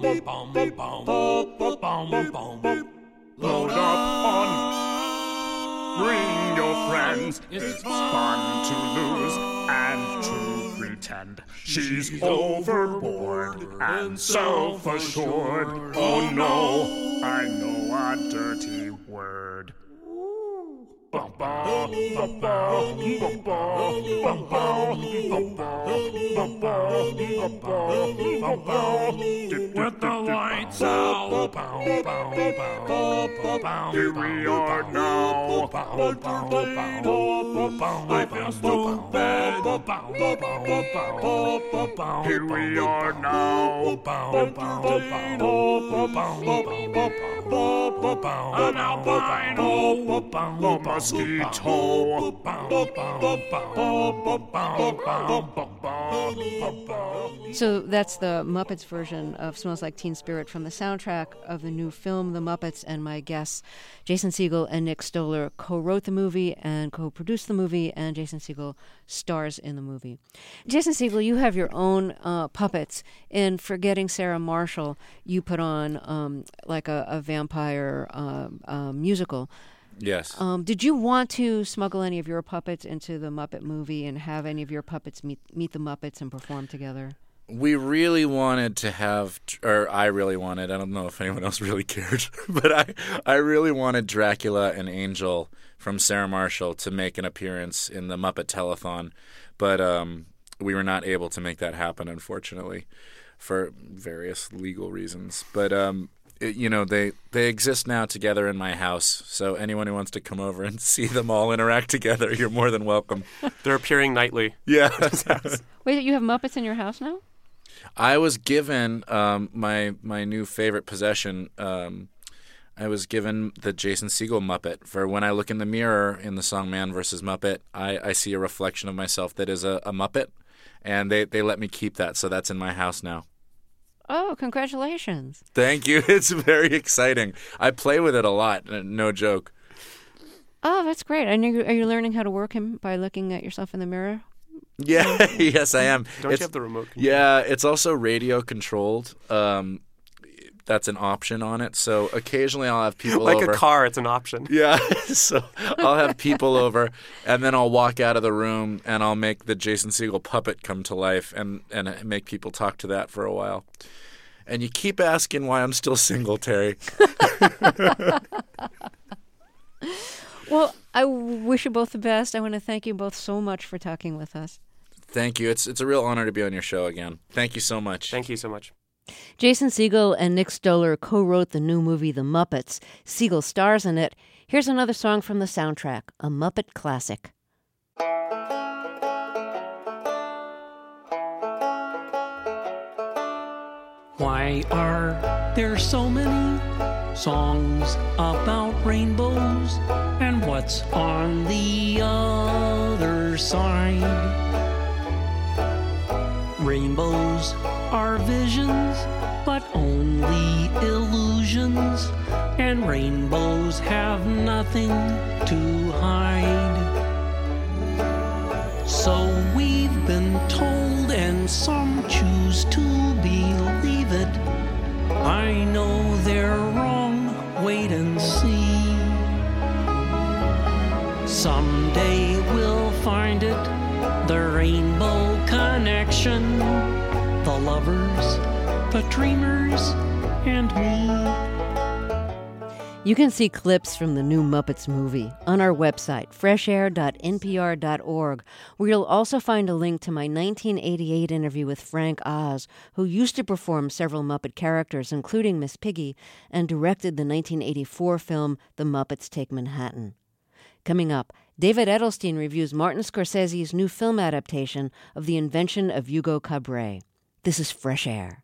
boom, boom. Load up on. Bring your friends. It's fun to lose and to pretend. She's overboard and self-assured. Oh no, I know a dirty word. Bum, bum, bum, bum, bum, bum, bum, bum, bum, bum, bum, bum, bum, bum. With the lights out, here we are now. I feel stupid. Here we are now. An albino, a mosquito. So that's the Muppets version of Smells Like Teen Spirit from the soundtrack of the new film The Muppets, and my guests Jason Segel and Nick Stoller co-wrote the movie and co-produced the movie, and Jason Segel stars in the movie. Jason Segel, you have your own uh, puppets. In Forgetting Sarah Marshall, you put on um, like a, a vampire uh, uh, musical. Yes. Um, did you want to smuggle any of your puppets into the Muppet movie and have any of your puppets meet meet the Muppets and perform together? We really wanted to have, or I really wanted, I don't know if anyone else really cared, but I, I really wanted Dracula and Angel from Sarah Marshall to make an appearance in the Muppet Telethon, but um, we were not able to make that happen, unfortunately, for various legal reasons. But um, it, you know, they they exist now together in my house, so anyone who wants to come over and see them all interact together, you're more than welcome. They're appearing nightly. Yeah. Wait, you have Muppets in your house now? I was given um, my my new favorite possession. Um, I was given the Jason Segel Muppet for when I look in the mirror in the song Man versus. Muppet, I, I see a reflection of myself that is a, a Muppet, and they, they let me keep that, so that's in my house now. Oh, congratulations. Thank you. It's very exciting. I play with it a lot, no joke. Oh, that's great. And are you, are you learning how to work him by looking at yourself in the mirror? Yeah, yes, I am. Don't it's, you have the remote control? Yeah, it's also radio controlled. Um, that's an option on it. So occasionally I'll have people like over. Like a car, it's an option. Yeah, so I'll have people over, and then I'll walk out of the room, and I'll make the Jason Segel puppet come to life, and, and make people talk to that for a while. And you keep asking why I'm still single, Terry. Well, I wish you both the best. I want to thank you both so much for talking with us. Thank you. It's it's a real honor to be on your show again. Thank you so much. Thank you so much. Jason Segel and Nick Stoller co-wrote the new movie The Muppets. Segel stars in it. Here's another song from the soundtrack, a Muppet classic. Why are there so many songs about rainbows? And what's on the other side? Rainbows are visions, but only illusions. And rainbows have nothing to hide. So we've been told, and some choose to believe it. I know they're wrong, wait and see. Someday we'll find it, the rainbow connection. The lovers, the dreamers, and me. You can see clips from the new Muppets movie on our website, fresh air dot n p r dot org, where you'll also find a link to my nineteen eighty-eight interview with Frank Oz, who used to perform several Muppet characters, including Miss Piggy, and directed the nineteen eighty-four film The Muppets Take Manhattan. Coming up, David Edelstein reviews Martin Scorsese's new film adaptation of The Invention of Hugo Cabret. This is Fresh Air.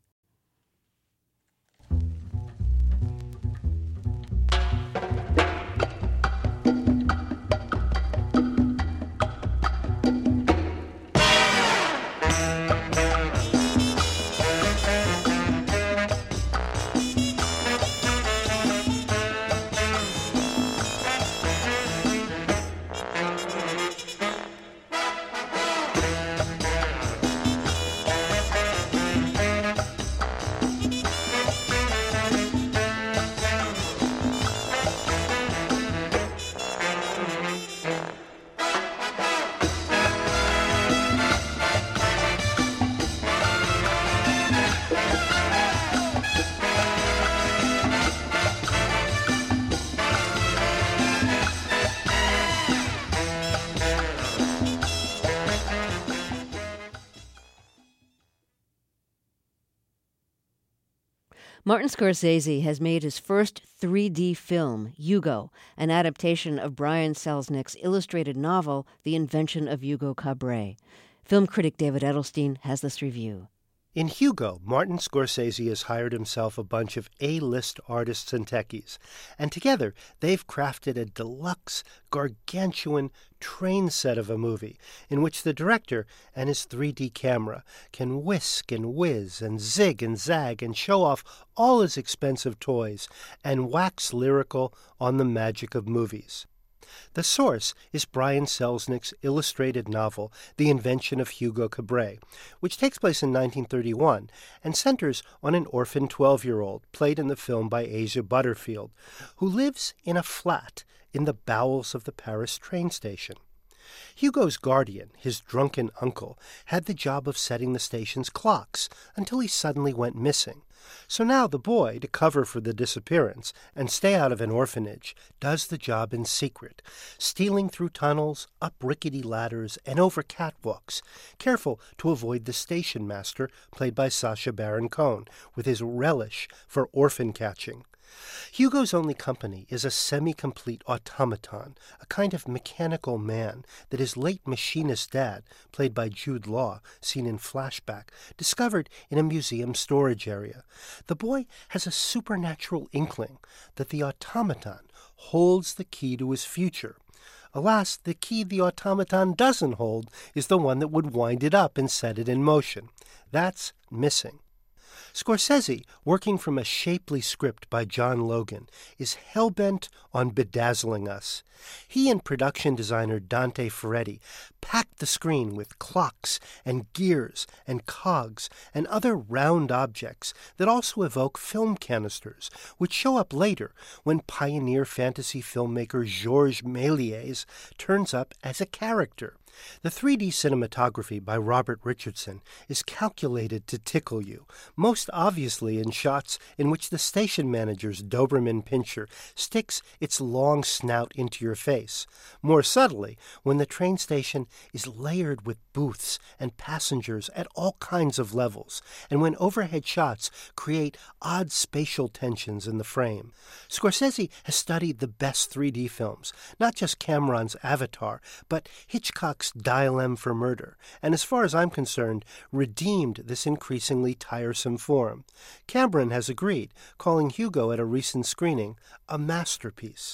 Martin Scorsese has made his first three D film, Hugo, an adaptation of Brian Selznick's illustrated novel, The Invention of Hugo Cabret. Film critic David Edelstein has this review. In Hugo, Martin Scorsese has hired himself a bunch of A-list artists and techies, and together they've crafted a deluxe, gargantuan train set of a movie in which the director and his three D camera can whisk and whiz and zig and zag and show off all his expensive toys and wax lyrical on the magic of movies. The source is Brian Selznick's illustrated novel, The Invention of Hugo Cabret, which takes place in nineteen thirty-one and centers on an orphan twelve-year-old, played in the film by Asia Butterfield, who lives in a flat in the bowels of the Paris train station. Hugo's guardian, his drunken uncle, had the job of setting the station's clocks until he suddenly went missing. So now the boy, to cover for the disappearance and stay out of an orphanage, does the job in secret, stealing through tunnels, up rickety ladders, and over catwalks, careful to avoid the station master, played by Sacha Baron Cohen, with his relish for orphan catching. Hugo's only company is a semi-complete automaton, a kind of mechanical man that his late machinist dad, played by Jude Law, seen in flashback, discovered in a museum storage area. The boy has a supernatural inkling that the automaton holds the key to his future. Alas, the key the automaton doesn't hold is the one that would wind it up and set it in motion. That's missing. Scorsese, working from a shapely script by John Logan, is hell-bent on bedazzling us. He and production designer Dante Ferretti packed the screen with clocks and gears and cogs and other round objects that also evoke film canisters, which show up later when pioneer fantasy filmmaker Georges Méliès turns up as a character. The three D cinematography by Robert Richardson is calculated to tickle you, most obviously in shots in which the station manager's Doberman Pinscher sticks its long snout into your face, more subtly when the train station is layered with booths and passengers at all kinds of levels, and when overhead shots create odd spatial tensions in the frame. Scorsese has studied the best three D films, not just Cameron's Avatar, but Hitchcock's Dial M for Murder, and as far as I'm concerned, redeemed this increasingly tiresome form. Cameron has agreed, calling Hugo at a recent screening a masterpiece.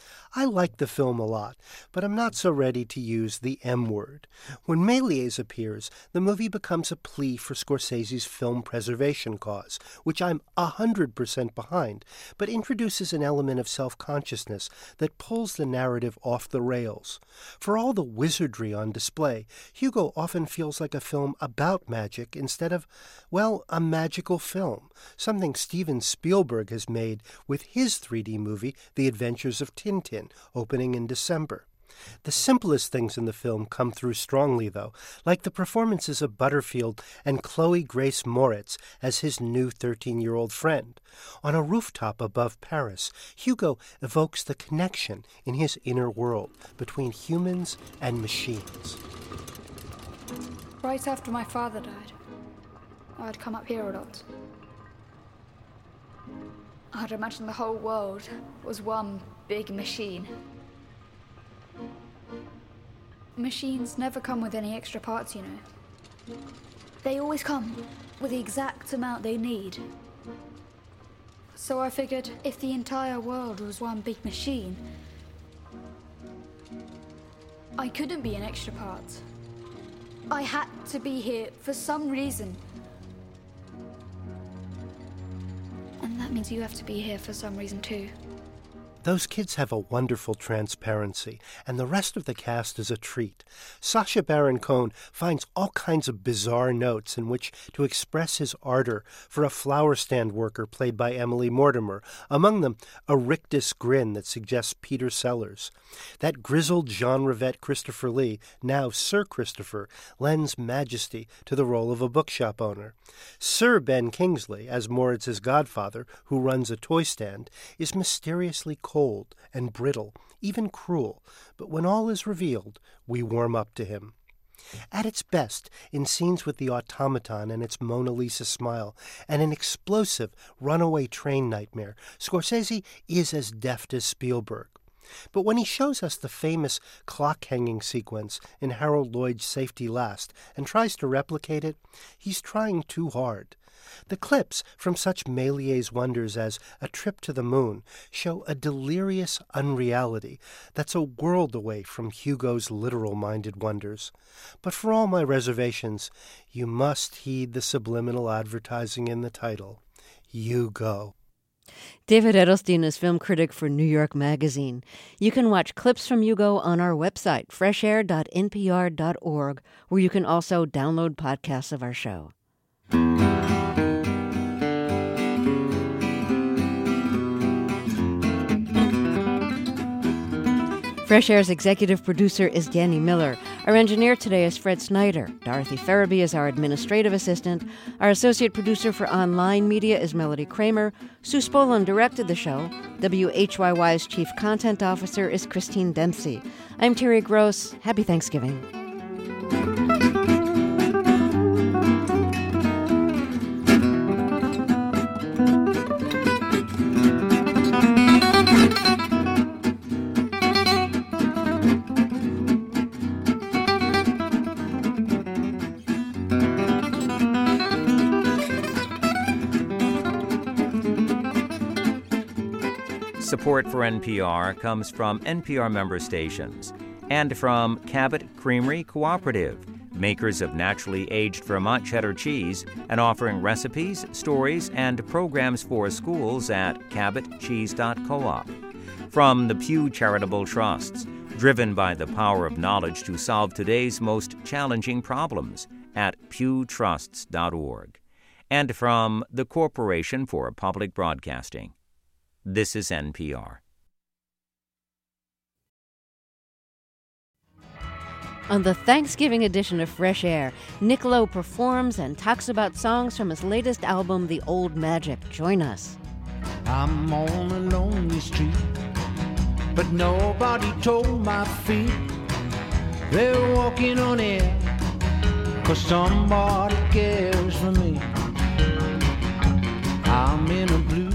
I like the film a lot, but I'm not so ready to use the M word. When Méliès appears, the movie becomes a plea for Scorsese's film preservation cause, which I'm a hundred percent behind, but introduces an element of self-consciousness that pulls the narrative off the rails. For all the wizardry on display, Hugo often feels like a film about magic instead of, well, a magical film, something Steven Spielberg has made with his three D movie, The Adventures of Tintin, opening in December. The simplest things in the film come through strongly, though, like the performances of Butterfield and Chloe Grace Moritz as his new thirteen-year-old friend. On a rooftop above Paris, Hugo evokes the connection in his inner world between humans and machines. Right after my father died, I'd come up here a lot. I'd imagine the whole world was one big machine. Machines never come with any extra parts, you know. They always come with the exact amount they need. So I figured if the entire world was one big machine, I couldn't be an extra part. I had to be here for some reason. And that means you have to be here for some reason too. Those kids have a wonderful transparency, and the rest of the cast is a treat. Sacha Baron Cohen finds all kinds of bizarre notes in which to express his ardor for a flower stand worker played by Emily Mortimer, among them a rictus grin that suggests Peter Sellers. That grizzled genre vet Christopher Lee, now Sir Christopher, lends majesty to the role of a bookshop owner. Sir Ben Kingsley, as Moritz's godfather, who runs a toy stand, is mysteriously cold and brittle, even cruel, but when all is revealed, we warm up to him. At its best, in scenes with the automaton and its Mona Lisa smile, and an explosive runaway train nightmare, Scorsese is as deft as Spielberg. But when he shows us the famous clock-hanging sequence in Harold Lloyd's Safety Last and tries to replicate it, he's trying too hard. The clips from such Méliès wonders as A Trip to the Moon show a delirious unreality that's a world away from Hugo's literal-minded wonders. But for all my reservations, you must heed the subliminal advertising in the title. You go. David Edelstein is film critic for New York Magazine. You can watch clips from Hugo on our website, fresh air dot n p r dot org, where you can also download podcasts of our show. Fresh Air's executive producer is Danny Miller. Our engineer today is Fred Snyder. Dorothy Farabee is our administrative assistant. Our associate producer for online media is Melody Kramer. Sue Spolin directed the show. W H Y Y's chief content officer is Christine Dempsey. I'm Terry Gross. Happy Thanksgiving. Support for N P R comes from N P R member stations and from Cabot Creamery Cooperative, makers of naturally aged Vermont cheddar cheese and offering recipes, stories, and programs for schools at cabot cheese dot coop. From the Pew Charitable Trusts, driven by the power of knowledge to solve today's most challenging problems at pew trusts dot org. And from the Corporation for Public Broadcasting. This is N P R. On the Thanksgiving edition of Fresh Air, Nick Lowe performs and talks about songs from his latest album, The Old Magic. Join us. I'm on a lonely street, but nobody told my feet they're walking on air, 'cause somebody cares for me. I'm in a blue